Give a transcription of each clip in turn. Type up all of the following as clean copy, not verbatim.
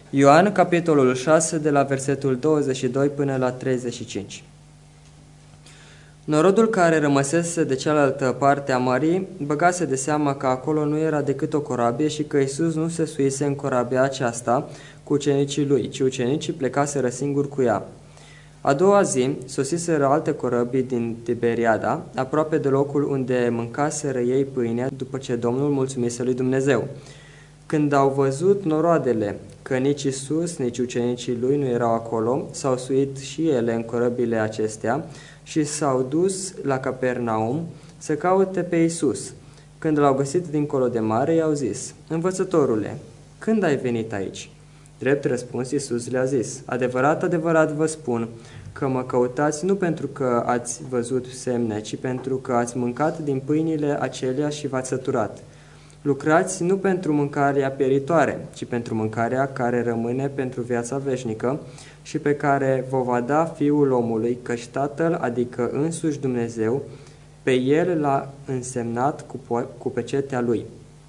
Ioan, capitolul 6, de la versetul 22 până la 35. Norodul care rămăsese de cealaltă parte a mării băgase de seamă că acolo nu era decât o corabie și că Iisus nu se suise în corabia aceasta cu ucenicii lui, ci ucenicii plecaseră singuri cu ea. A doua zi sosiseră alte corăbii din Tiberiada, aproape de locul unde mâncaseră ei pâinea după ce Domnul mulțumise lui Dumnezeu. Când au văzut noroadele că nici Iisus, nici ucenicii lui nu erau acolo, s-au suit și ele în corăbile acestea și s-au dus la Capernaum să caute pe Iisus. Când l-au găsit dincolo de mare, i-au zis: Învățătorule, când ai venit aici? Drept răspuns, Iisus le-a zis: Adevărat, adevărat vă spun că mă căutați nu pentru că ați văzut semne, ci pentru că ați mâncat din pâinile acelea și v-ați săturat. Lucrați nu pentru mâncarea pieritoare, ci pentru mâncarea care rămâne pentru viața veșnică și pe care vă va da Fiul omului, căci Tatăl, adică însuși Dumnezeu, pe El l-a însemnat cu pecetea Lui.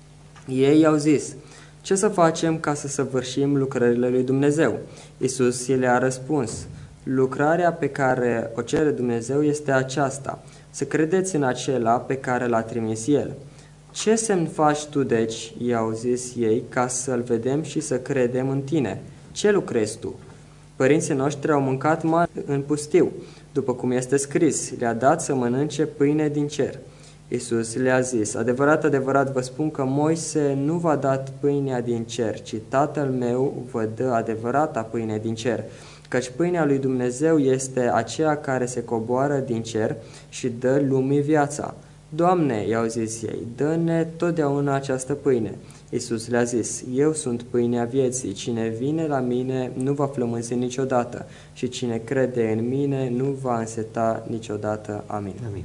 Ei i-au zis: Ce să facem ca să săvârșim lucrările lui Dumnezeu? Iisus le-a răspuns: Lucrarea pe care o cere Dumnezeu este aceasta, să credeți în acela pe care l-a trimis El. Ce semn faci tu, deci, i-au zis ei, ca să-L vedem și să credem în tine? Ce lucrezi tu? Părinții noștri au mâncat mare în pustiu, după cum este scris, le-a dat să mănânce pâine din cer. Iisus le-a zis: Adevărat, adevărat vă spun că Moise nu v-a dat pâinea din cer, ci Tatăl meu vă dă adevărata pâine din cer. Căci pâinea lui Dumnezeu este aceea care se coboară din cer și dă lumii viața. Doamne, i-au zis ei, dă-ne totdeauna această pâine. Iisus le-a zis: Eu sunt pâinea vieții, cine vine la mine nu va flămânzi niciodată și cine crede în mine nu va înseta niciodată. Amin. Amin.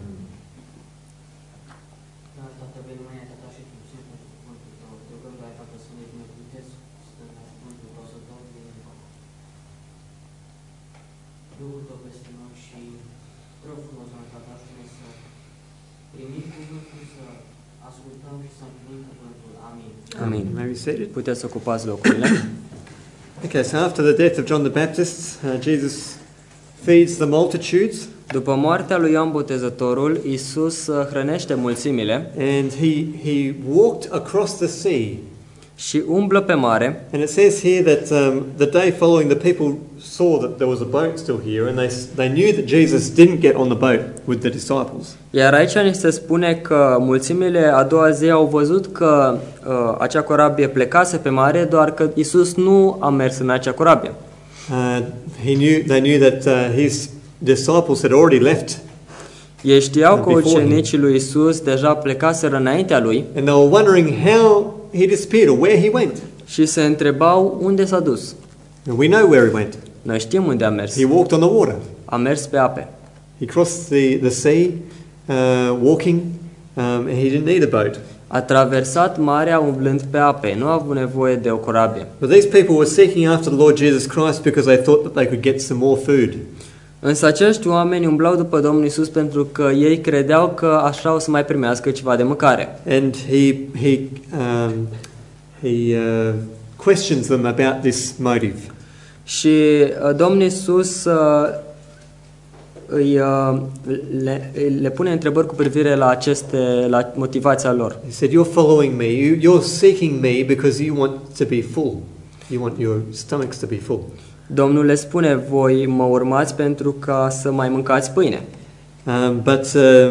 Duhul Tău peste noi și rog frumos, Doamne, Tată, ajută-ne să primim cuvântul, să ascultăm și să împlinim cuvântul. Amin. Amin. May we seated? Puteți să ocupați locurile. Okay, so after the death of John the Baptist, Jesus feeds the multitudes, După moartea lui Ioan Botezătorul, Iisus hrănește mulțimile and he walked across the sea. și umblă pe mare. And it says here that the day following, the people saw that there was a boat still here, and they knew that Jesus didn't get on the boat with the disciples. Iar aici ni se spune că mulțimile a doua zi au văzut că acea corabie plecase pe mare, doar că Iisus nu a mers în acea corabie. They knew that his disciples had already left, Ei știau că Before him. ucenicii lui Iisus deja plecaseră înaintea lui and they were wondering how he disappeared or where he went. și se întrebau unde s-a dus. And we know where he went. Noi știm unde a mers. He walked on the water. A mers pe ape. He crossed the sea, walking, and he didn't need a boat. A traversat marea umblând pe ape. Nu a avut nevoie de o corabie. But these people were seeking after the Lord Jesus Christ because they thought that they could get some more food. Însă acești oameni umblau după Domnul Iisus pentru că ei credeau că așa o să mai primească ceva de mâncare. And he questions them about this motive. Și Domnul Iisus le pune întrebări cu privire la la motivația lor. He said, "You're following me. You're seeking me because you want to be full. You want your stomachs to be full." Domnul le spune: voi mă urmați pentru ca să mai mâncați pâine. But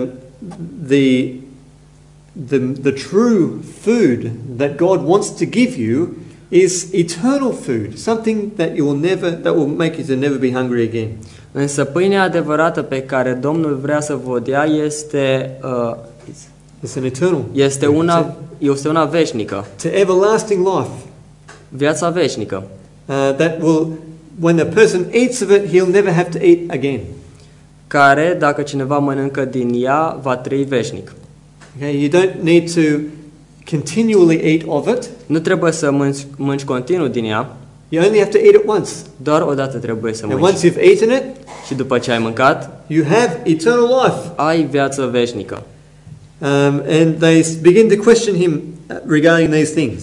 the true food that God wants to give you is eternal food, something that will make you to never be hungry again. Însă pâinea adevărată pe care Domnul vrea să vă dea este It's an eternal. este una veșnică, To everlasting life. viața veșnică, That will, when a person eats of it, he'll never have to eat again. care, dacă cineva mănâncă din ea, va trăi veșnic. Okay, you don't need to continually eat of it. Nu trebuie să mânci continuu din ea, You only have to eat it once. doar o dată trebuie să And mânci. once you've eaten it, Și după ce ai mâncat, you have eternal life. ai viață veșnică. And they begin to question him regarding these things.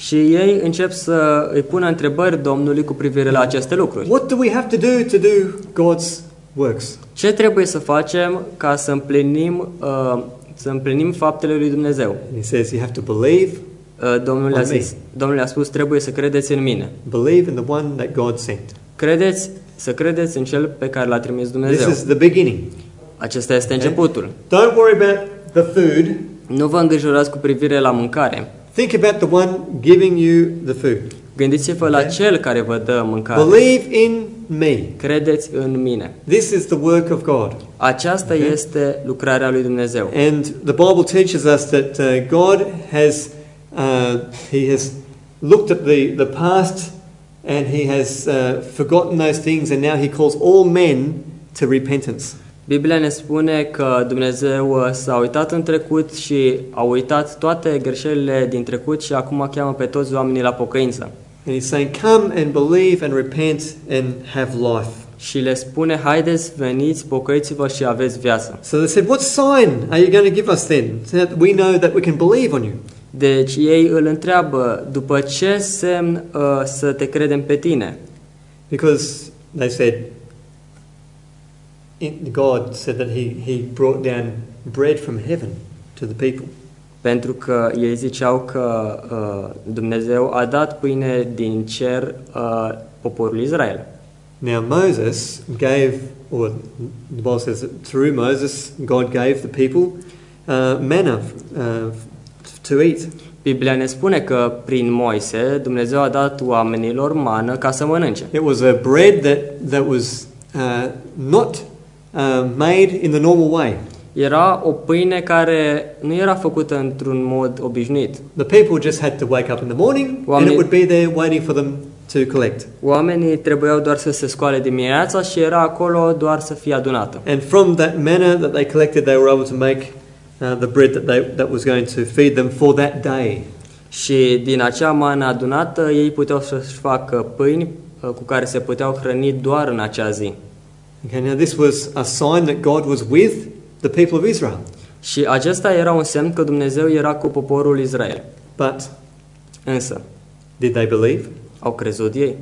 Și ei încep să îi pună întrebări Domnului cu privire la aceste lucruri. What do we have to do God's works? Ce trebuie să facem ca să împlinim faptele lui Dumnezeu? And he says you have to believe, Domnul a spus, trebuie să credeți în mine. believe in the one that God sent. Să credeți în cel pe care l-a trimis This Dumnezeu. is the beginning. Acesta este începutul. Don't worry about the food. Nu vă îngrijorați cu privire la mâncare. Think about the one giving you the food. Gândiți-vă la cel care vă dă mâncare. Believe in me. Credeți în mine. This is the work of God. Aceasta este lucrarea lui Dumnezeu. And the Bible teaches us that God has He has looked at the past and He has forgotten those things, and now He calls all men to repentance. Biblia ne spune că Dumnezeu s-a uitat în trecut și a uitat toate greșelile din trecut și acum cheamă pe toți oamenii la pocăință. And He's saying, come and believe and repent and have life. Și le spune, haideți, veniți, pocăiți-vă și aveți viață. So they said, what sign are you going to give us then, so that we know that we can believe on you? Deci ei îl întreabă, după ce semn să te credem pe tine? Because they said, God said that he brought down bread from heaven to the people. Pentru că ei ziceau că Dumnezeu a dat pâine din cer poporului Israel. Now Moses gave, or the Bible says that through Moses God gave the people manna to eat. Biblia ne spune că prin Moise Dumnezeu a dat oamenilor mană ca să mănânce. It was a bread that was not made in the normal way. Era o pâine care nu era făcută într-un mod obișnuit. The people just had to wake up in the morning and it would be there waiting for them to collect. Oamenii trebuiau doar să se scoale dimineața și era acolo doar să fie adunată. And from that manna that they collected, they were able to make the bread that was going to feed them for that day. Și din acea mană adunată ei puteau să-și facă pâini cu care se puteau hrăni doar în acea zi. Okay, now this was a sign that God was with the people of Israel. Și acesta era un semn că Dumnezeu era cu poporul Israel. But Însă, did they believe? au crezut ei?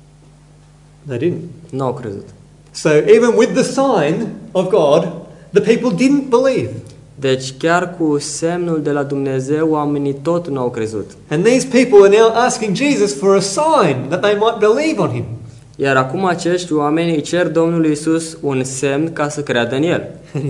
They didn't. Nu au crezut. So even with the sign of God, the people didn't believe. Deci chiar cu semnul de la Dumnezeu, oamenii tot nu au crezut. And these people are now asking Jesus for a sign that they might believe on him. Iar acum acești oameni îi cer Domnului Iisus un semn ca să creadă în El. And he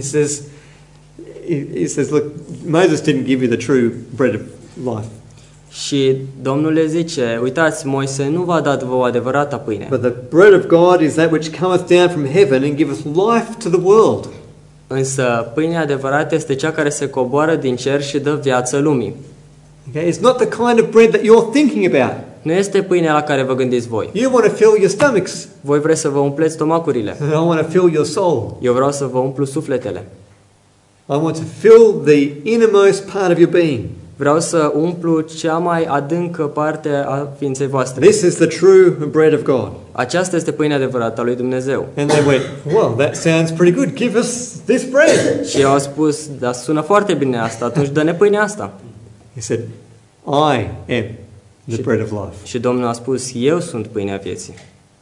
says, look, Moses didn't give you the true bread of life. Și Domnul le zice, uitați, Moise nu v-a dat vouă adevărata pâine. But the bread of God is that which cometh down from heaven and giveth life to the world. Însă pâinea adevărată este cea care se coboară din cer și dă viață lumii. Okay, it's not the kind of bread that you're thinking about. Nu este pâinea la care vă gândiți voi. You want to fill your stomachs. Voi vreți să vă umpleți stomacurile. I want to fill your soul. Eu vreau să vă umplu sufletele. I want to fill the innermost part of your being. Vreau să umplu cea mai adâncă parte a ființei voastre. This is the true bread of God. Aceasta este pâinea adevărată a lui Dumnezeu. And they went, well, that sounds pretty good. Give us this bread. Și ei au spus, da, sună foarte bine asta, atunci dă-ne pâinea asta. He said, I am the bread of life. Și Domnul a spus, eu sunt pâinea vieții.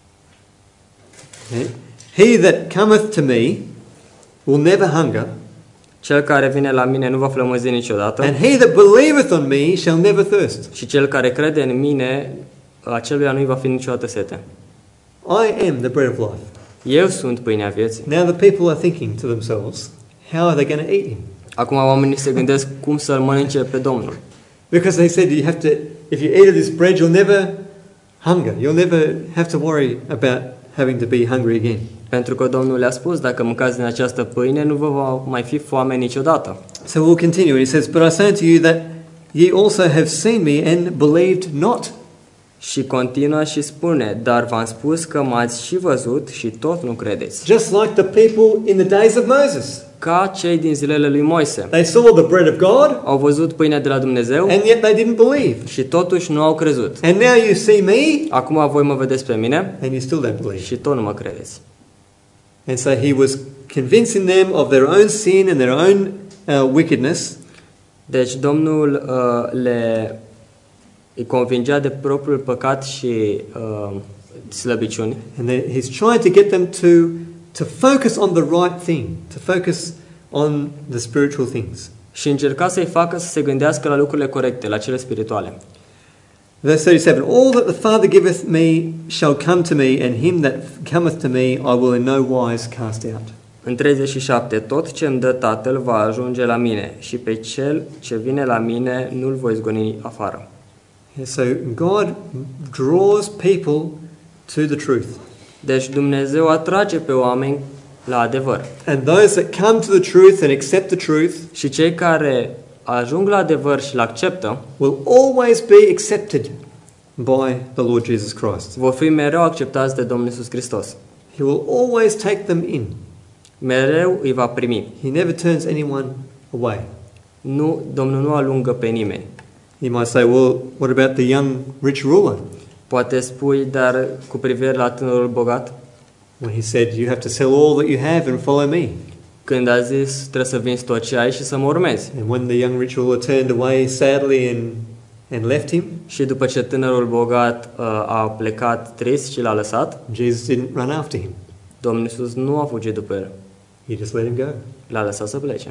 Okay? He that cometh to me will never hunger, Cel care vine la mine nu va flămăzi niciodată. and he that believeth on me shall never thirst. Și cel care crede în mine, aceluia nu-i va fi niciodată sete. I am the bread of life. Eu sunt pâinea vieții. Now the people are thinking to themselves, how are they going to eat him? Acum oamenii se gândesc cum să-L mănânce pe Domnul. Because they said you have to, if you eat of this bread, you'll never hunger. You'll never have to worry about having to be hungry again. Pentru că Domnul le-a spus, dacă mâncați din această pâine, nu vă va mai fi foame niciodată. So we'll continue. He says, but I say unto you that ye also have seen me and believed not. Și continuă și spune, dar v-am spus că m-ați și văzut și tot nu credeți. Just like the people in the days of Moses. Ca cei din zilele lui Moise. They saw the bread of God, Au văzut pâinea de la Dumnezeu and yet they didn't believe. și totuși nu au crezut. And now you see me, Acum voi mă vedeți pe mine and you still don't believe. și tot nu mă credeți. And so he was convincing them of their own sin and their own wickedness. Deci Domnul îi convingea de propriul păcat și slăbiciuni. And he's trying to get them to focus on the right thing, to focus on the spiritual things. Și încerca să-i facă să se gândească la lucrurile corecte, la cele spirituale. Verse 37, all that the Father giveth me shall come to me, and him that cometh to me I will in no wise cast out. În 37, tot ce îmi dă Tatăl va ajunge la mine și pe cel ce vine la mine nu-l voi zgoni afară. Yeah, so God draws people to the truth. Deci Dumnezeu atrage pe oameni la adevăr. And those that come to the truth and accept the truth Și cei care ajung la adevăr și îl acceptă will always be accepted by the Lord Jesus Christ. vor fi mereu acceptați de Domnul Iisus Hristos. He will always take them in. Mereu îi va primi. He never turns anyone away. Nu, Domnul nu alungă pe nimeni. You might say, well, what about the young rich ruler? Poate spui, dar cu privire la tânărul bogat, When he said, you have to sell all that you have and follow me. când a zis, trebuie să vinzi tot ce ai și să mă urmezi. And when the young rich ruler turned away sadly and left him, Și după ce tânărul bogat a plecat trist și l-a lăsat, Jesus didn't run after him. Domnul Iisus nu a fugit după el. He just let him go. L-a lăsat să plece.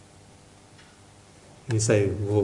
And you say,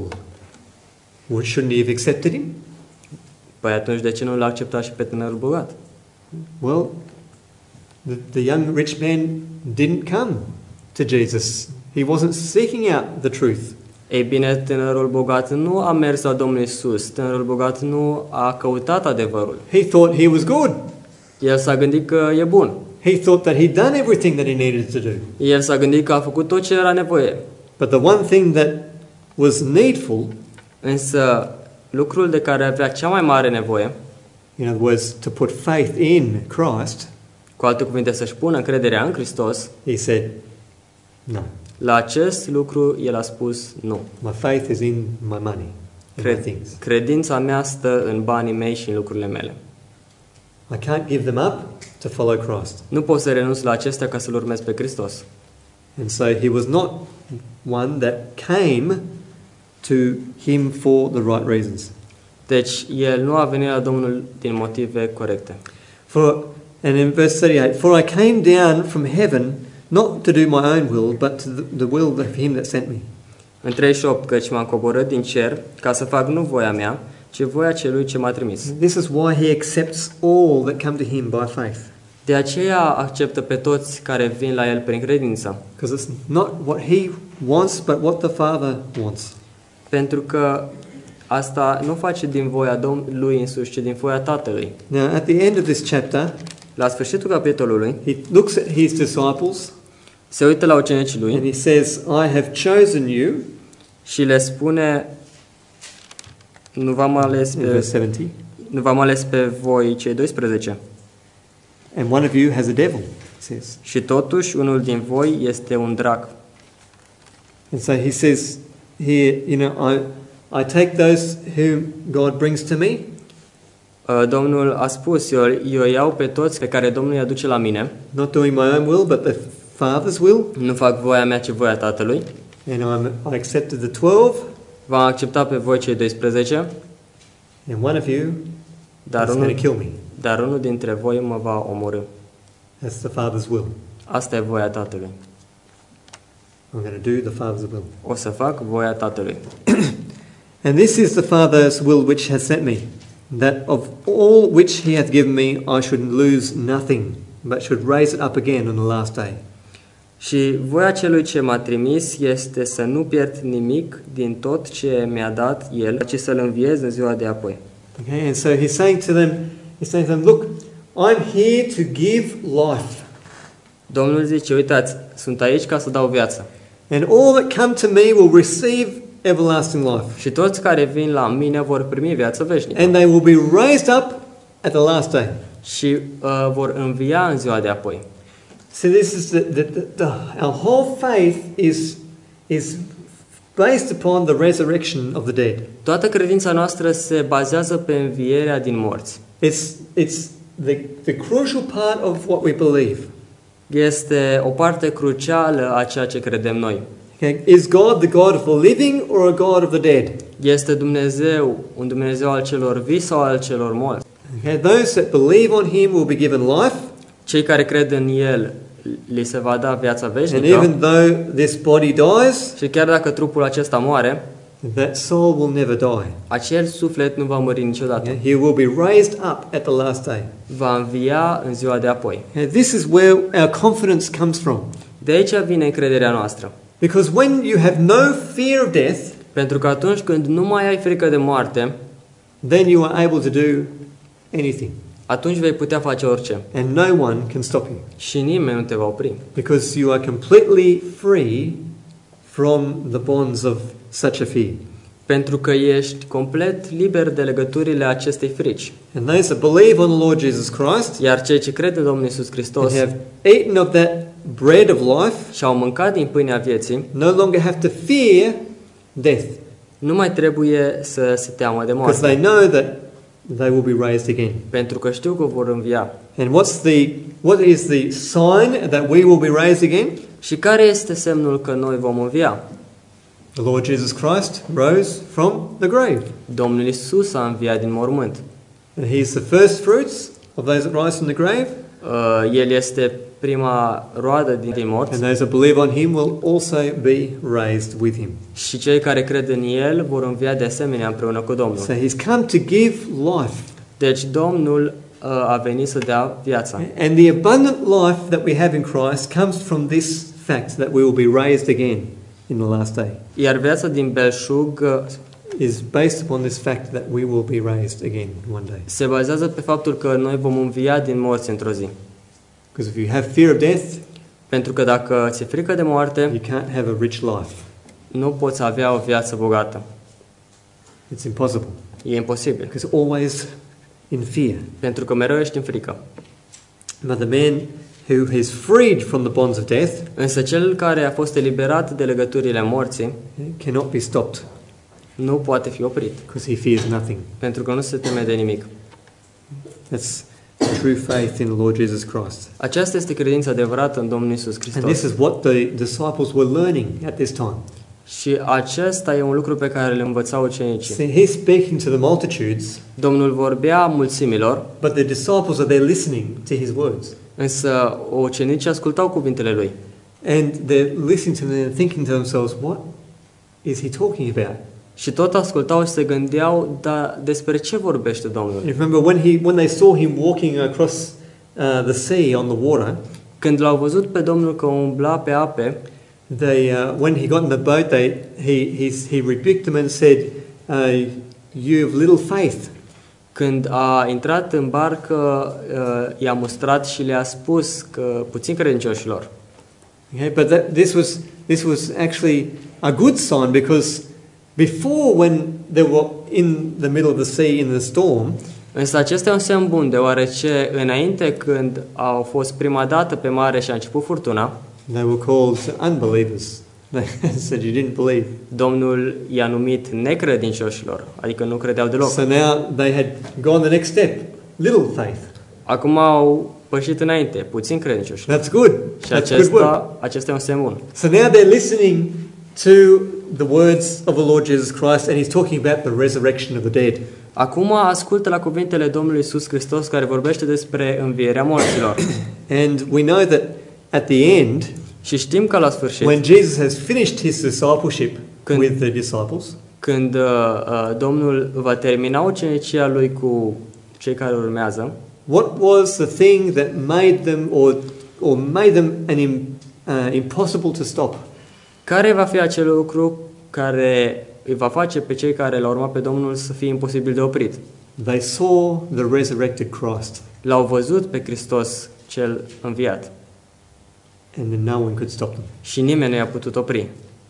well, shouldn't he have accepted him? Păi atunci de ce nu l-a acceptat și pe tânărul bogat? Well, the young rich man didn't come to Jesus. He wasn't seeking out the truth. Ei bine, tânărul bogat nu a mers la Domnul Iisus. Tânărul bogat nu a căutat adevărul. He thought he was good. El s-a gândit că e bun. He thought that he'd done everything that he needed to do. El s-a gândit că a făcut tot ce era nevoie. But the one thing that was needful, Însă lucrul de care avea cea mai mare nevoie, in other words, to put faith in Christ, cu alte cuvinte să-și pună încrederea în Hristos, he said, no, la acest lucru el a spus nu. my faith is in my money, in my things. Credința mea stă în banii mei și în lucrurile mele. I can't give them up to follow Christ. Nu pot să renunț la acestea ca să-L urmez pe Hristos. And so he was not one that came to him for the right reasons. Deci el nu a venit la Domnul din motive corecte. And in verse 38, for I came down from heaven not to do my own will, but to the will of him that sent me. În 38, căci m-am coborât din cer ca să fac nu voia mea, ci voia celui ce m-a trimis. This is why he accepts all that come to him by faith. De aceea acceptă pe toți care vin la el prin credință. Because it's not what he wants, but what the Father wants. Pentru că asta nu face din voia lui însuși, ci din voia Tatălui. Now, at the end of this chapter, La sfârșitul capitolului, he looks at his disciples se uită la ucenicii and lui he says, I have chosen you, și le spune, nu v-am ales in pe, verse 70, nu v-am ales pe voi cei 12. and one of you has a devil, it says. Și totuși unul din voi este un drac. And so he says here, I take those whom God brings to me, Domnul a spus, eu iau pe toți pe care Domnul îi aduce la mine, not doing my own will, but the Father's will, nu fac voia mea, ci voia Tatălui. and I accepted the 12, V-am acceptat pe voi cei 12, and one of you dar is going to unul, kill me. dar unul dintre voi mă va omorî. That's the Father's will. Asta e voia Tatălui. I'm going to do the Father's will. O să fac voia Tatălui. And this is the Father's will which has sent me, that of all which he hath given me I should lose nothing, but should raise it up again on the last day. Și voia celui ce m-a trimis este să nu pierd nimic din tot ce mi-a dat El, ci să-L înviez în ziua de apoi. Okay, and so he's saying to them, look, I'm here to give life. Domnul zice, uitați, sunt aici ca să dau viață. And all that come to me will receive everlasting life. Și toți care vin la mine vor primi viață veșnică. And they will be raised up at the last day. Și vor învia în ziua de apoi. So this is our whole faith is based upon the resurrection of the dead. Toată credința noastră se bazează pe învierea din morți. It's the crucial part of what we believe. Este o parte crucială a ceea ce credem noi. Okay? Is God the God of the living or a God of the dead? Este Dumnezeu, un Dumnezeu al celor vii sau al celor morți? Okay, those that believe on him will be given life, Cei care cred în El, li se va da viața and veșnică. even though this body dies, Și chiar dacă trupul acesta moare, that soul will never die. acel suflet nu va muri niciodată. Okay, he will be raised up at the last day. Va învia în ziua de apoi. And this is where our confidence comes from. De aici vine încrederea noastră. Because when you have no fear of death, Pentru că atunci când nu mai ai frică de moarte, then you are able to do anything. atunci vei putea face orice. And no one can stop you. Și nimeni nu te va opri. Because you are completely free from the bonds of such a fear. Pentru că ești complet liber de legăturile acestei frici. And those that believe on the Lord Jesus Christ Iar cei ce cred în Domnul Iisus Hristos and have eaten of that bread of life și au mâncat din pâinea vieții, no longer have to fear death. nu mai trebuie să se teamă de Because moarte. they know that they will be raised again. Pentru că știu că vor învia. And what is the sign that we will be raised again? Și care este semnul că noi vom învia? The Lord Jesus Christ rose from the grave. Domnul Iisus a înviat din mormânt. And he is the first fruits of those that rise from the grave. El este prima roadă din morți And those that believe on him will also be raised with him. și cei care cred în El vor învia de asemenea împreună cu Domnul. So he's come to give life. Deci Domnul a venit să dea viața. And the abundant life that we have in Christ comes from this fact that we will be raised again in the last day. Iar viața din belșug Is based upon this fact that we will be raised again one day. se bazează pe faptul că noi vom învia din morți într-o zi. Because if you have fear of death, Pentru că dacă ți-e frică de moarte, you can't have a rich life. nu poți avea o viață bogată. It's impossible. E imposibil. Because always in fear. Pentru că mereu ești în frică. But the man who is freed from the bonds of death Însă cel care a fost eliberat de legăturile morții cannot be stopped nu poate fi oprit. because he fears nothing. Pentru că nu se teme de nimic. That's true faith in the Lord Jesus Christ. Aceasta este credința adevărată în Domnul Iisus And this Hristos. is what the disciples were learning at this time. Și acesta e un lucru pe care le învățau ucenicii. See, he's speaking to the multitudes, Domnul vorbea mulțimilor, but the disciples are there listening to his words. însă ucenicii ascultau cuvintele lui. And they're listening to them and thinking to themselves, what is he talking about? Și tot ascultau și se gândeau, dar despre ce vorbește Domnul? You remember when they saw him walking across the sea on the water, Când l-au văzut pe Domnul că umbla pe ape, when he got in the boat, he rebuked them and said, "You have little faith." când a intrat în barcă, i-a mustrat și le-a spus că puțin credincioșilor. Okay, but this was actually a good sign, because before, when they were in the middle of the sea in the storm, Însă acesta e un semn bun, deoarece înainte când au fost prima dată pe mare și a început furtuna, they were called unbelievers. They said you didn't believe. Domnul i-a numit necredincioșilor, adică nu credeau deloc. So now they had gone the next step, little faith. Acum au pășit înainte, puțin credincioși. That's good. Și That's good work. acesta e un semn bun. So now they're listening to the words of the Lord Jesus Christ, and he's talking about the resurrection of the dead. Acum ascultă la cuvintele Domnului Iisus Hristos care vorbește despre învierea morților. And we know that at the end, Și știm că la sfârșit, when Jesus has finished his discipleship Când- with the disciples, când Domnul va termina ucenicia lui cu cei care urmează, what was the thing that made them or made them impossible to stop? care va fi acel lucru care îi va face pe cei care l-au urmat pe Domnul să fie imposibil de oprit? They saw the resurrected Christ, L-au văzut pe Hristos cel înviat and then no one could stop them. și nimeni nu i-a putut opri.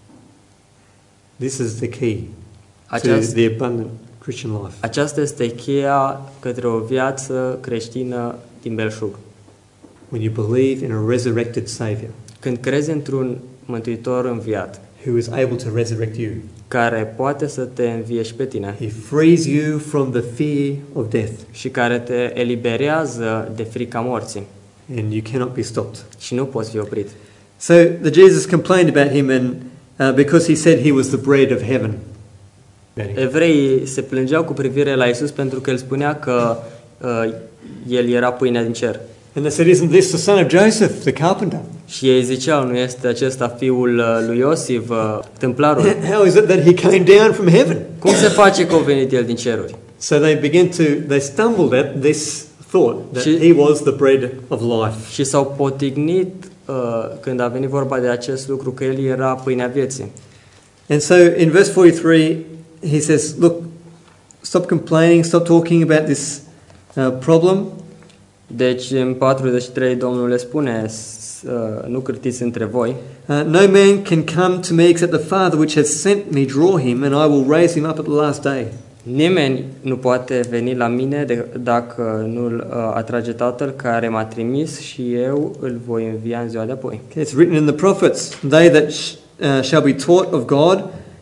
This is the key to Aceast- the abundant Christian life. Aceasta este cheia către o viață creștină din belșug. When you believe in a resurrected Savior Când crezi într-un Mântuitor înviat, who is able to resurrect you, care poate să te învie și pe tine he frees you from the fear of death, și care te eliberează de frica morții and you cannot be stopped. și nu poți fi oprit. So the Jesus complained about him, and because he said he was the bread of heaven. Evreii se plângeau cu privire la Isus pentru că el spunea că el era pâinea din cer. And they said, isn't this the son of Joseph, the carpenter? Și ei ziceau, nu este acesta fiul lui Iosif, tâmplarul? How is it that he came down from heaven? Cum se face că a venit el din ceruri? So they stumbled at this thought that he was the bread of life. Și s-au potignit când a venit vorba de acest lucru, că el era pâinea vieții. And so in verse 43, he says, look, stop complaining, stop talking about this problem. Deci în 43 Domnul le spune, nu cârtiți între voi. No man can come to me except the Father which has sent me draw him, and I will raise him up at the last day. Nimeni nu poate veni la mine dacă nu-l atrage Tatăl care m-a trimis și eu îl voi învia în ziua de apoi. Okay, it's written in the prophets, they that shall be taught of God,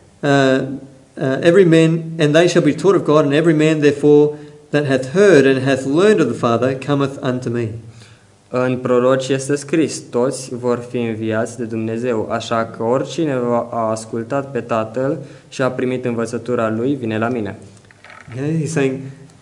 every man, and they shall be taught of God, and every man therefore that hath heard and hath learned of the Father cometh unto me. În proroci este scris, toți vor fi înviați de Dumnezeu, așa că oricine a ascultat pe Tatăl și a primit învățătura lui, vine la mine. Okay, he's saying,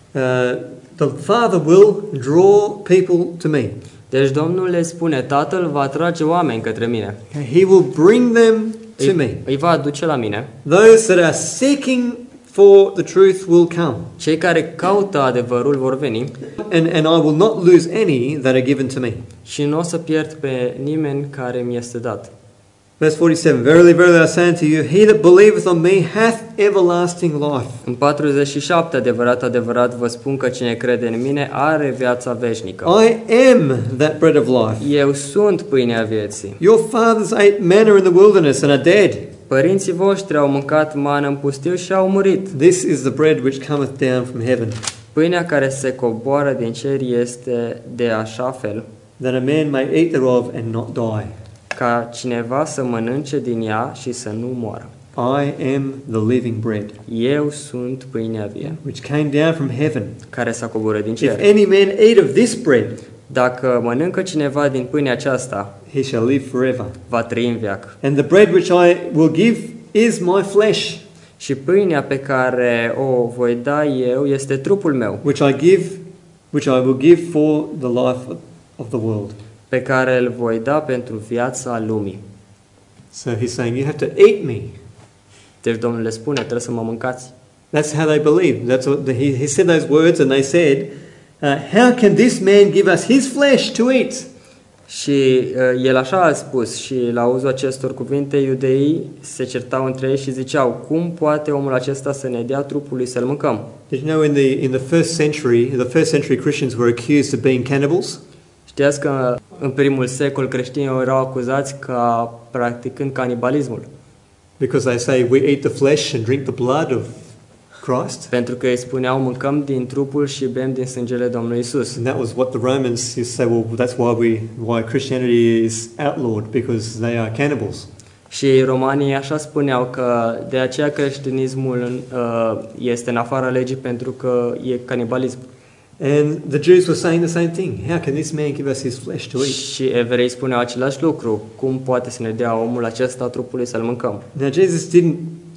the Father will draw people to me. Deci Domnul le spune, Tatăl va atrage oameni către mine. Okay, he will bring them to me. Îi va aduce la mine. Those that are seeking for the truth will come. Cei care caută adevărul vor veni. And I will not lose any that are given to me. Și nu o să pierd pe nimeni care mi este dat. Verse 47, Verily, verily I say unto you, he that believeth on me hath everlasting life. În 47, adevărat, adevărat, vă spun că cine crede în mine are viața veșnică. I am that bread of life. Eu sunt pâinea vieții. Your fathers ate manna in the wilderness and are dead. Părinții voștri au mâncat mană în pustiu și au murit. This is the bread which cometh down from heaven, Pâinea care se coboară din cer este de așa fel, that a man may eat thereof and not die. ca cineva să mănânce din ea și să nu moară. I am the living bread, Eu sunt pâinea vie, which came down from heaven. care s-a coborât din If cer. any man eat of this bread, Dacă mănâncă cineva din pâinea aceasta, he shall live forever. va trăi în veac. And the bread which I will give is my flesh, Și pâinea pe care o voi da eu este trupul meu, which I will give for the life of the world. pe care îl voi da pentru viața lumii. So he's saying, you have to eat me. Deci Domnul le spune, trebuie să mă mâncați. That's how they believe. That's what he said those words, and they said, how can this man give us his flesh to eat? Și el așa a spus și la auzul acestor cuvinte iudeii se certau între ei și ziceau, cum poate omul acesta să ne dea trupul lui să-l mâncăm? Did you know in the first century Christians were accused of being cannibals? Știați că în primul secol creștinii erau acuzați ca practicând canibalismul. Because they say we eat the flesh and drink the blood of Christ. Pentru că ei spuneau, mâncăm din trupul și bem din sângele Domnului Isus. And that was what the Romans used to say, well, that's why Christianity is outlawed, because they are cannibals. Și romanii așa spuneau că de aceea creștinismul este în afara legii pentru că e canibalism. And the Jews were saying the same thing. How can this man give us his flesh to eat? Și evreii spuneau același lucru. Cum poate să ne dea omul acesta trupului să-l mâncăm? Now Jesus didn't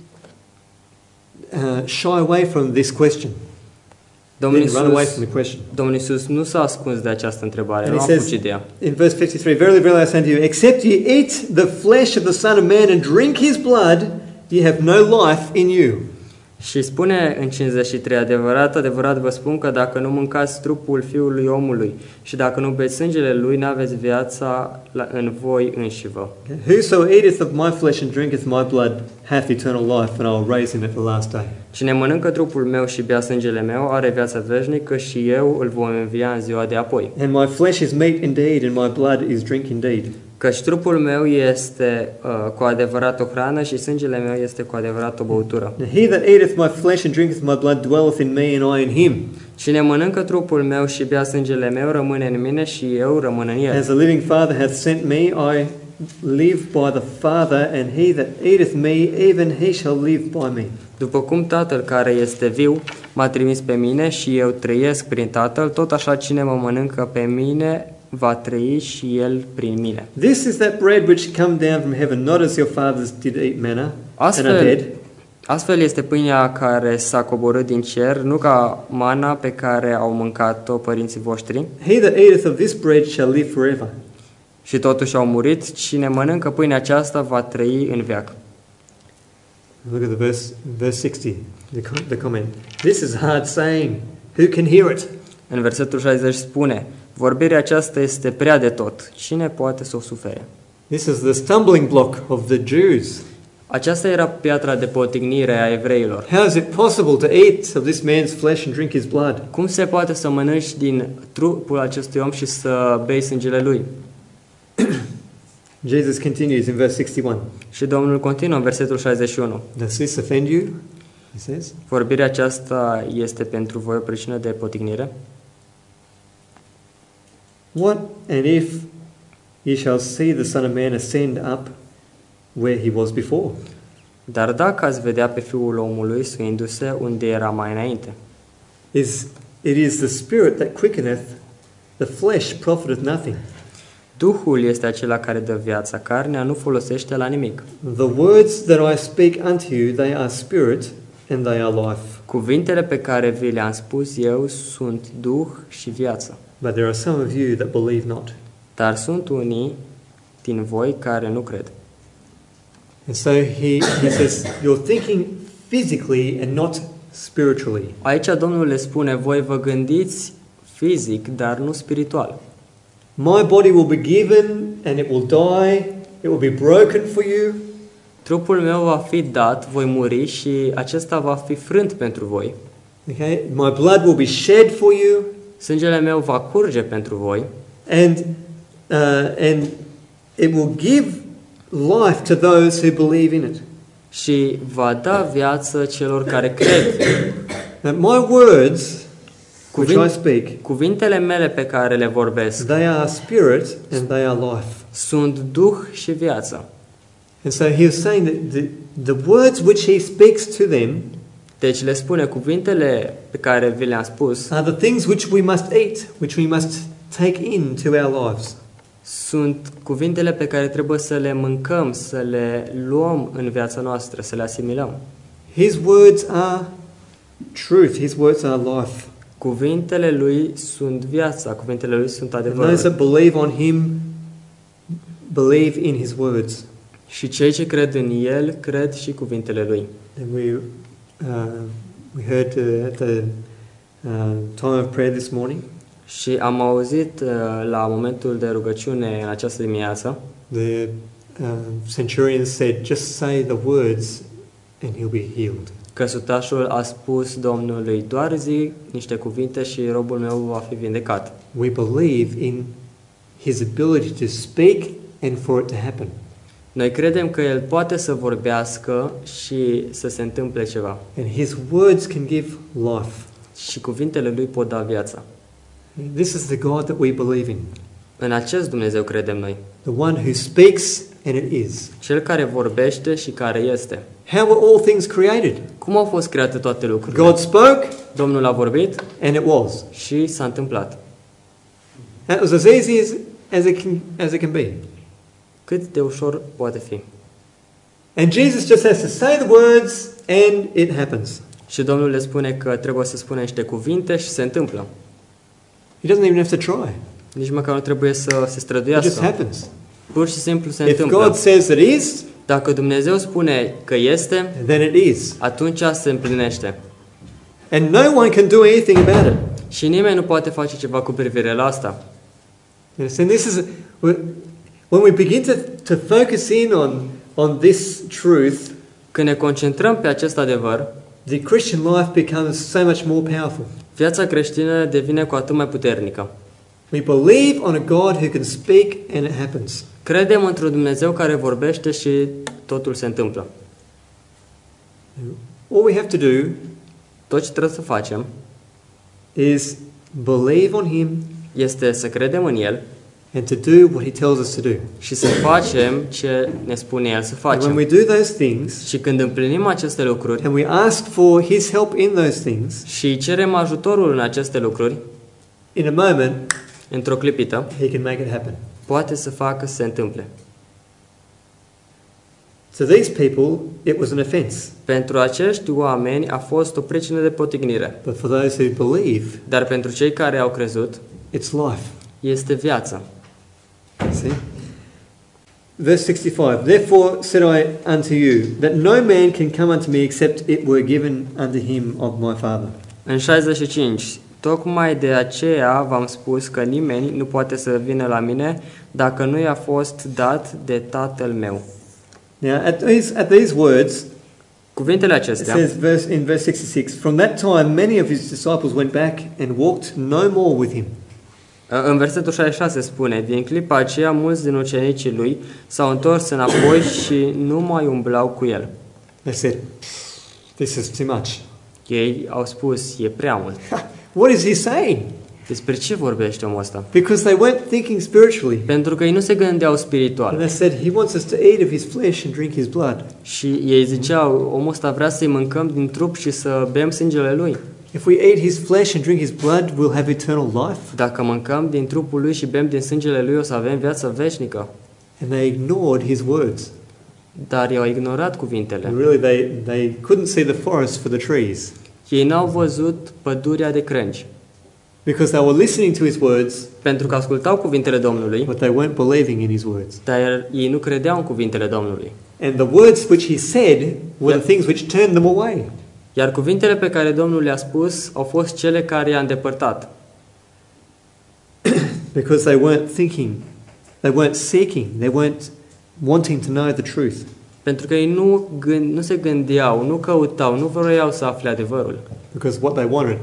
shy away from this question. Domnul Didn't run away from Isus, the question. Domnul Isus nu s-a ascuns de această întrebare, And nu he a says fugit de ea. in verse 53, Verily, verily I say unto you, except ye eat the flesh of the Son of Man and drink his blood, ye have no life in you. Și spune în 53, adevărat, adevărat vă spun că dacă nu mâncați trupul Fiului omului și dacă nu beți sângele lui, n-aveți viața în voi înșivă. Whoso eateth of my flesh and drinketh my blood hath eternal life, and I will raise him at the last day. Cine mănâncă trupul meu și bea sângele meu are viața veșnică și eu îl voi învia în ziua de apoi. And my flesh is meat indeed, and my blood is drink indeed. Căci trupul meu este cu adevărat o hrană și sângele meu este cu adevărat o băutură. And he that eateth my flesh and drinketh my blood dwelleth in me, and I in him. Cine mănâncă trupul meu și bea sângele meu rămâne în mine și eu rămân în el. As the living Father hath sent me, I live by the Father, and he that eateth me, even he shall live by me. După cum Tatăl care este viu m-a trimis pe mine și eu trăiesc prin Tatăl, tot așa cine mă mănâncă pe mine va trăi și el prin mine. This is that bread which come down from heaven, not as your fathers did eat manna and are dead. Astfel este pâinea care s-a coborât din cer, nu ca mana pe care au mâncat-o părinții voștri, He that eateth of this bread shall live forever. și totuși au murit. Cine mănâncă pâinea aceasta va trăi în veac. Look at verse 60, the comment. This is hard saying. Who can hear it? În versetul 60 spune: vorbirea aceasta este prea de tot. Cine poate să o sufere? This is the stumbling block of the Jews. Aceasta era piatra de potignire a evreilor. How is it possible to eat of this man's flesh and drink his blood? Cum se poate să mănânci din trupul acestui om și să bei sângele lui? Jesus continues in verse 61. Și Domnul continuă în versetul 61. Does this offend you? He says. Vorbirea aceasta este pentru voi o pricină de potignire? What and if ye shall see the Son of Man ascend up where he was before? Dar dacă ați vedea pe Fiul omului suindu-se unde era mai înainte, It is the Spirit that quickeneth, the flesh profiteth nothing. Duhul este acela care dă viața, carnea nu folosește la nimic. The words that I speak unto you, they are spirit and they are life. Cuvintele pe care vi le-am spus eu sunt Duh și viață. But there are some of you that believe not. Dar sunt unii din voi care nu cred. And so he says, you're thinking physically and not spiritually. Aici Domnul le spune: voi vă gândiți fizic, dar nu spiritual. My body will be given and it will die. It will be broken for you. Trupul meu va fi dat, voi muri și acesta va fi frânt pentru voi. Okay? My blood will be shed for you. Sângele meu va curge pentru voi And it will give life to those who believe in it. și va da viață celor care cred. Now, my words, which I speak, Cuvintele mele pe care le vorbesc they are spirit and they are life. sunt Duh și viață. And so he was saying that the words which he speaks to them Deci le spune: cuvintele pe care vi le-am spus are the things which we must eat, which we must take into our lives. sunt cuvintele pe care trebuie să le mâncăm, să le luăm în viața noastră, să le asimilăm. His words are truth. His words are life. Cuvintele lui sunt viața, cuvintele lui sunt And those adevărul. that believe on him believe in his words. Și cei ce cred în el, cred și cuvintele lui. And we heard at the time of prayer this morning, Și am auzit la momentul de rugăciune în această dimineață, the centurion said, just say the words and he'll be healed. că sutașul a spus Domnului: doar zi niște cuvinte și robul meu va fi vindecat. We believe in his ability to speak and for it to happen. Noi credem că el poate să vorbească și să se întâmple ceva. And his words can give life. Și cuvintele lui pot da viața. This is the God that we believe in. În acest Dumnezeu credem noi. The one who speaks and it is. Cel care vorbește și care este. How were all things created? Cum au fost create toate lucrurile? God spoke Domnul a vorbit and it was. și s-a întâmplat. That was as easy as it can be. Cât de ușor poate fi. And Jesus just has to say the words and it happens. Și Domnul le spune că trebuie să spună niște cuvinte și se întâmplă. He doesn't even have to try. Nici măcar nu trebuie să se It just străduiască. happens. Pur și simplu se If întâmplă. God says it is, Dacă Dumnezeu spune că este, then it is. atunci se împlinește. And no one can do anything about it. Și nimeni nu poate face ceva cu privire la asta. And this is when we begin to focus in on this truth, Când ne concentrăm pe acest adevăr, the Christian life becomes so much more powerful. viața creștină devine cu atât mai puternică. We believe on a God who can speak and it happens. Credem într-un Dumnezeu care vorbește și totul se întâmplă. All we have to do Tot ce trebuie să facem is believe on him este să credem în El and to do what he tells us to do. și să facem ce ne spune El să And when we facem. do those things Și când împlinim aceste lucruri and we ask for his help in those things, și cerem ajutorul în aceste lucruri, in a moment într-o clipită, he can make it happen. poate să facă să se întâmple. To these people, it was an offense. Pentru acești oameni a fost o pricină de potignire, But for those who believe, dar pentru cei care au crezut, it's life. este viață. See? Verse 65, Therefore said I unto you, that no man can come unto me except it were given unto him of my Father. În 65, tocmai de aceea v-am spus că nimeni nu poate să vină la mine dacă nu i-a fost dat de Tatăl meu. Now, at these words, Cuvintele it acestea, says in verse 66, From that time many of his disciples went back and walked no more with him. în versetul 66 spune, din clipa aceea mulți din ucenicii lui s-au întors înapoi și nu mai umblau cu el. They said, This is too much. Ei au spus, e prea mult. What is he saying? Despre ce vorbește omul ăsta? Because they weren't thinking spiritually. Pentru că ei nu se gândeau And spiritual. they said, He wants us to eat of his flesh and drink his blood. Și ei ziceau, omul ăsta vrea să-i mâncăm din trup și să bem sângele lui. If we eat his flesh and drink his blood, we'll have eternal life. Dacă mâncăm din trupul lui și bem din sângele lui, o să avem viață veșnică. And they ignored his words. Dar i-au ignorat cuvintele. And really, they couldn't see the forest for the trees. Ei n-au văzut pădurea de crânci. Because they were listening to his words, Pentru că ascultau cuvintele Domnului, but they weren't believing in his words. dar ei nu credeau în cuvintele Domnului. And the words which he said were the things which turned them away. Iar cuvintele pe care Domnul le-a spus au fost cele care i-a îndepărtat. Because they weren't thinking, they weren't seeking, they weren't wanting to know the truth. Pentru că ei nu se gândeau, nu căutau, nu vroiau să afle adevărul. Because what they wanted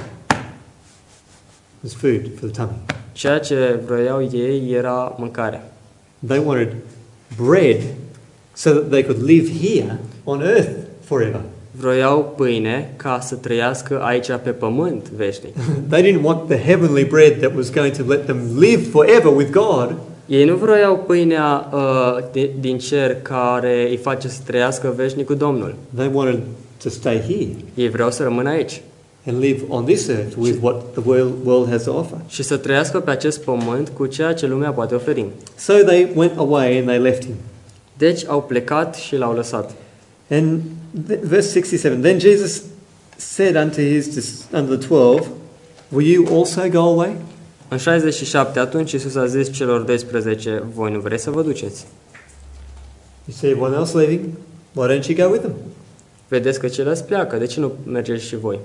was food for the tummy. Ceea ce vroiau ei era mâncarea. They wanted bread so that they could live here on earth forever. Vroiau pâine ca să trăiască aici pe pământ veșnic. They didn't want the heavenly bread that was going to let them live forever with God. Ei nu vroiau pâinea din cer care îi face să trăiască veșnic cu Domnul. They wanted to stay here Ei vreau să rămână aici and live on this earth with what the world has to offer. și să trăiască pe acest pământ cu ceea ce lumea poate oferi. So they went away and they left him. Deci au plecat și l-au lăsat. And verse 67, Then Jesus said unto the 12, Will you also go away? În 67, atunci Iisus a zis celor 12, voi nu vreți să vă duceți? You see everyone else leaving? Why don't you go with them? Vedeți că ceilalți pleacă, de ce nu mergeți și voi?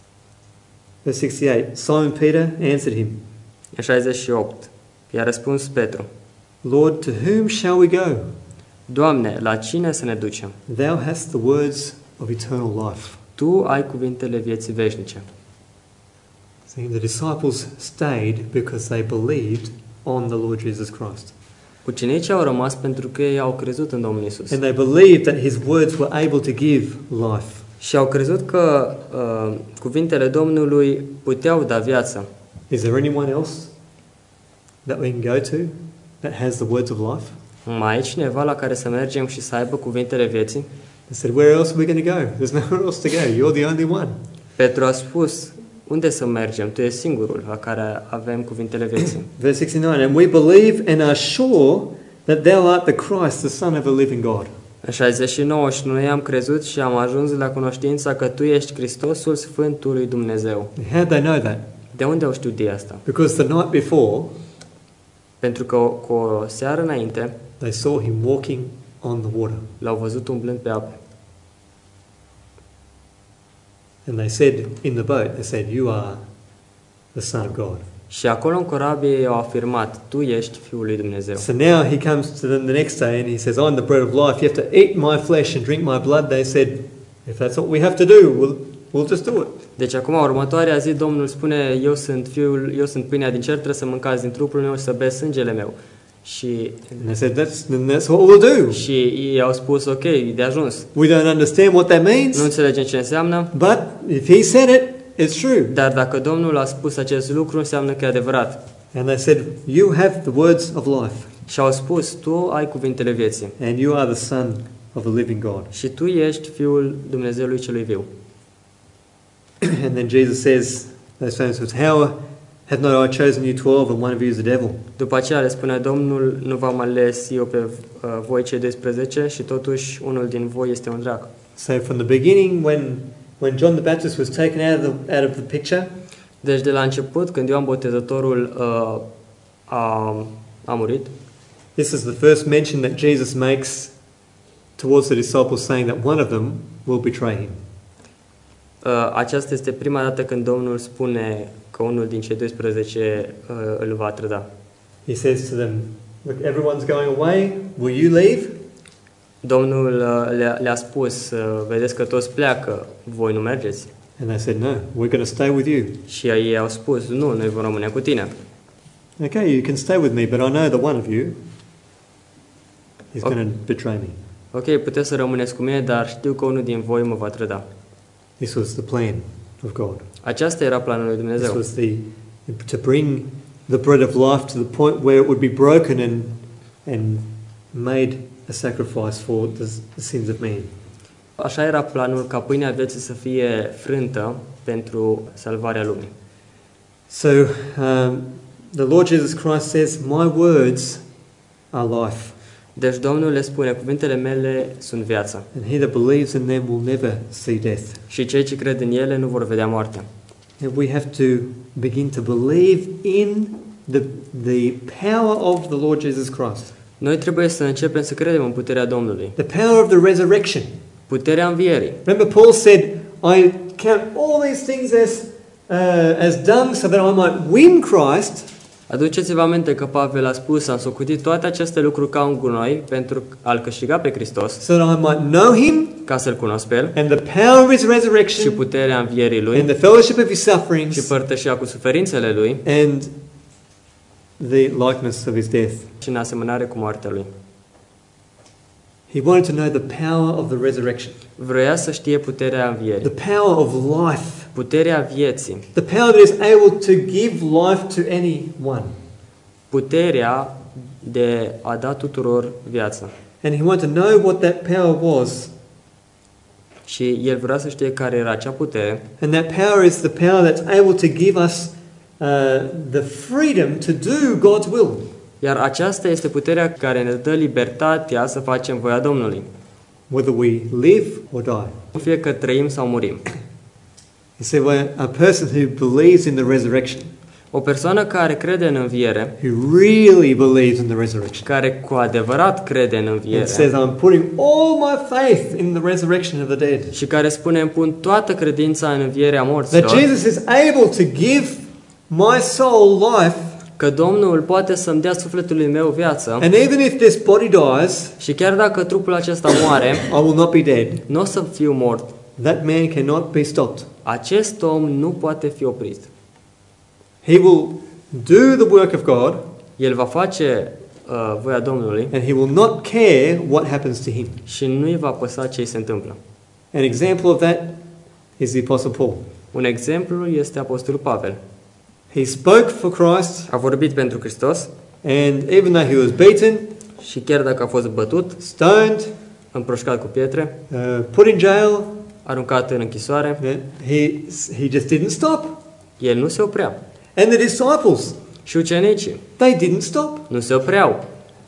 Verse 68, Simon Peter answered him, În 68, i-a răspuns Petru, Lord, to whom shall we go? Doamne, la cine să ne ducem? Thou hast the words of eternal life. Tu ai cuvintele vieții veșnice. See, the disciples stayed because they believed on the Lord Jesus Christ. Ucenicii au rămas pentru că ei au crezut în Domnul Iisus. And they believed that his words were able to give life. Și au crezut că cuvintele Domnului puteau da viață. Is there anyone else that we can go to that has the words of life? Mai e cineva la care să mergem și să aibă cuvintele vieții? They said, Where else are we going to go? There's nowhere else to go. You're the only one. Petru a spus, unde să mergem? Tu ești singurul la care avem cuvintele vieții. Verse 69, And we believe and are sure that thou art the Christ, the Son of a living God. În 69 și noi am crezut și am ajuns la cunoștința că Tu ești Hristosul Sfântului Dumnezeu. How do they know that? De unde au știut ei asta? Because the night before, Pentru că cu o seară înainte they saw him walking on the water. l-au văzut umblând pe apă. And they said in the boat, they said, You are the Son of God. Și acolo în corabie ei au afirmat, Tu ești Fiul lui Dumnezeu. So now he comes to them the next day and he says, I'm the bread of life. You have to eat my flesh and drink my blood. They said, If that's what we have to do, we'll just do it. Deci acum, următoarea zi, Domnul spune, eu sunt pâinea din cer, trebuie să mâncați din trupul meu și să beți sângele meu. Și And they said, that's what we'll do. Și ei au spus, ok, de ajuns. We don't understand what that Nu means, înțelegem ce înseamnă, but if he said it, it's true. dar dacă Domnul a spus acest lucru, înseamnă că e adevărat. And they said, You have the words of life, Și au spus, tu ai cuvintele vieții and you are the Son of the living God. și tu ești Fiul Dumnezeului celui viu. And then Jesus says, those famous words, Have not I chosen you 12 and one of you is the devil? După aceea le spune Domnul, nu v-am ales eu pe voi cei 12 și totuși unul din voi este un drac. So from the beginning, when John the Baptist was taken out of the picture, Deci de la început, când Ioan Botezătorul a murit, this is the first mention that Jesus makes towards the disciples, saying that one of them will betray him. aceasta este prima dată când Domnul spune că unul din cei 12 îl va trăda. He says to them, "Look, everyone's going away. Will you leave?" Domnul le-a spus, vedeți că toți pleacă, voi nu mergeți? And they said, "No, we're going to stay with you." Și ei au spus, nu, noi vom rămâne cu tine. Okay, you can stay with me, but I know that one of you is Okay. going to betray me. Ok, puteți să rămâneți cu mine, dar știu că unul din voi mă va trăda. This was the plan of God. Aceasta era planul lui This Dumnezeu. was to bring the bread of life to the point where it would be broken and made a sacrifice for the sins of man. Așa era planul ca pâinea vieții să fie frântă pentru salvarea lumii. So the Lord Jesus Christ says, "My words are life, Deci Domnul le spune, cuvintele mele sunt viața and he that believes in them will never see death." și cei ce cred în ele nu vor vedea moartea. And we have to begin to believe in the power of the Lord Jesus Christ, Noi trebuie să începem să credem în puterea Domnului, the power of the resurrection. puterea învierii. Remember, Paul said, "I count all these things as dung, so that I might win Christ." Aduceți-vă aminte că Pavel a spus, am socotit toate aceste lucruri ca un gunoi pentru a-L câștiga pe Hristos, So that I might know him ca să-L cunosc pe El, and the power of his și resurrection puterea învierii and Lui the fellowship of his și sufferings părtășia cu suferințele Lui and the likeness of his death. și în asemănare cu moartea Lui. He wanted to know the power of the resurrection, Vroia să știe puterea învierii, the power of life, puterea vieții, the power that is able to give life to anyone. puterea de a da tuturor viața. And he wanted to know what that power was. Și el vrea să știe care era acea putere And that power is the power that's able to give us the freedom to do God's will. Iar aceasta este puterea care ne dă libertatea să facem voia Domnului. Whether we live or die. Fie că trăim sau murim. You see, when a person who believes in the resurrection, O persoană care crede în înviere, who really believes in the resurrection, care cu adevărat crede în and înviere says, "I'm putting all my faith in the resurrection of the dead," și care spune, îmi pun toată credința în învierea that morților, Jesus is able to give my soul life, că Domnul poate să-mi dea sufletului meu viață and even if this body dies, și chiar dacă trupul acesta moare, I will not be dead. nu o să fiu mort. That man cannot be stopped. Acest om nu poate fi oprit. He will do the work of God, El va face voia Domnului and he will not care what happens to him. și nu îi va păsa ce îi se întâmplă. An example of that is the Apostle Paul. Un exemplu este Apostolul Pavel. He spoke for Christ, A vorbit pentru Hristos and even though he was beaten, și chiar dacă a fost bătut, stoned, împroșcat cu pietre, put in jail, aruncat în închisoare, he just didn't stop. el nu se oprea. And the disciples, Și ucenicii they didn't stop. nu se opreau.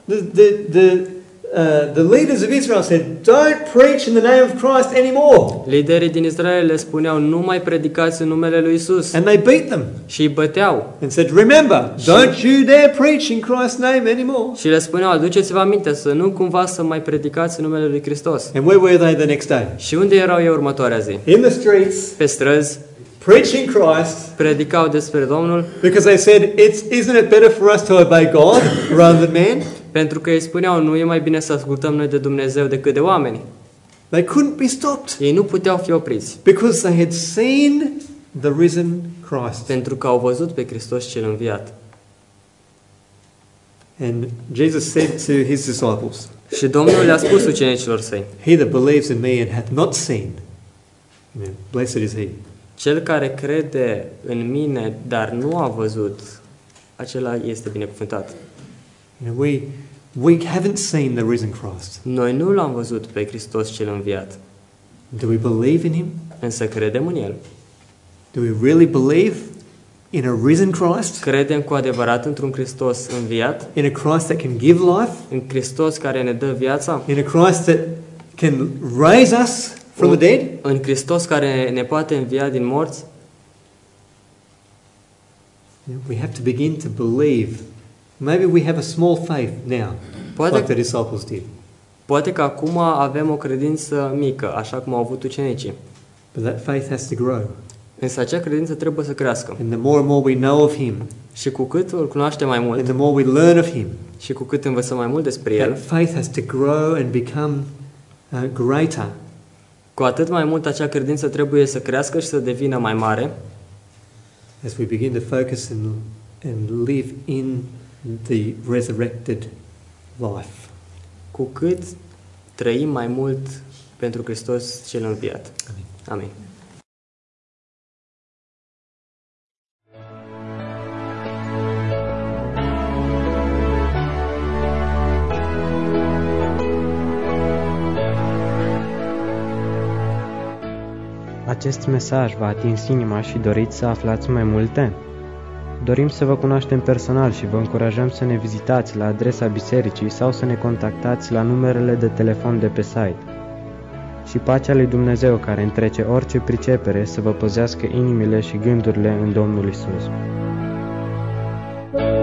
The leaders of Israel said, "Don't preach in the name of Christ anymore." Liderii din Israel le spuneau, nu mai predicați în numele lui Isus. And they beat them Și îi băteau. and said, "Remember, don't you dare preach in Christ's name anymore." Și le spuneau, aduceți-vă aminte să nu cumva să mai predicați în numele lui Hristos. And where were they the next day? Și unde erau ei următoarea zi? In the streets, Pe străzi, preaching Christ, predicau despre Domnul, because they said, "Isn't it better for us to obey God rather than man?" pentru că ei spuneau, nu e mai bine să ascultăm noi de Dumnezeu decât de oameni. They couldn't be stopped Ei nu puteau fi opriți, because they had seen the risen Christ. pentru că au văzut pe Hristos cel înviat. And Jesus said to his disciples, Și Domnul le-a spus ucenicilor săi, "He that believes in me and hath not seen, blessed is he." cel care crede în mine, dar nu a văzut, acela este binecuvântat. We haven't seen the risen Christ. Noi nu l-am văzut pe Hristos cel înviat, Do we believe in him? însă credem în El. Do we really believe in a risen Christ, Credem cu adevărat într-un Hristos înviat, in a Christ that can give life, în Hristos care ne dă viața, in a Christ that can raise us from the dead. în Hristos care ne poate învia din morți. We have to begin to believe. Maybe we have a small faith now, Poate- like the disciples did. Poate că acum avem o credință mică, așa cum au avut ucenicii. But that faith has to grow. Însă acea credință trebuie să crească. And the more and more we know of Him, Și cu cât îl cunoaștem mai and mult the more we learn of Him, și cu cât învățăm mai mult despre El, that faith has to grow and become greater. cu atât mai mult acea credință trebuie să crească și să devină mai mare, As we begin to focus and live in the resurrected life. cu cât trăim mai mult pentru Hristos cel înviat. Amin. Amin. Acest mesaj v-a atins inima și doriți să aflați mai multe? Dorim să vă cunoaștem personal și vă încurajăm să ne vizitați la adresa bisericii sau să ne contactați la numerele de telefon de pe site. Și pacea lui Dumnezeu, care întrece orice pricepere, să vă păzească inimile și gândurile în Domnul Isus.